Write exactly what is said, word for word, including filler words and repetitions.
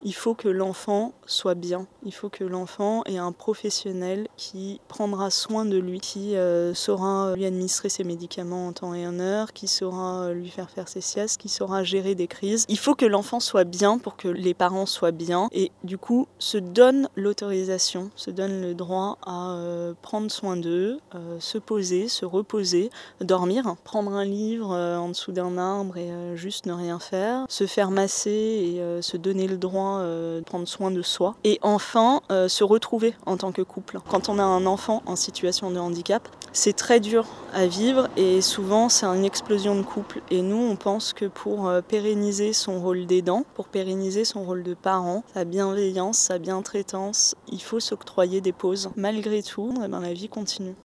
Il faut que l'enfant soit bien. Il faut que l'enfant ait un professionnel qui prendra soin de lui, qui euh, saura lui administrer ses médicaments en temps et en heure, qui saura euh, lui faire faire ses siestes, qui saura gérer des crises. Il faut que l'enfant soit bien pour que les parents soient bien et du coup se donne l'autorisation, se donne le droit à euh, prendre soin d'eux, euh, se poser, se reposer, dormir, prendre un livre euh, en dessous d'un arbre et euh, juste ne rien faire, se faire masser et euh, se donner le droit euh, de prendre soin de soi et enfin euh, se retrouver en tant que couple. Quand on a un enfant en situation de handicap, c'est très dur à vivre et souvent c'est une explosion de couple et nous on pense que pour euh, pérenniser son rôle d'aidant, pour pérenniser son rôle de parent, sa bienveillance, sa bientraitance, il faut s'octroyer des pauses. Malgré tout, eh ben, la vie continue.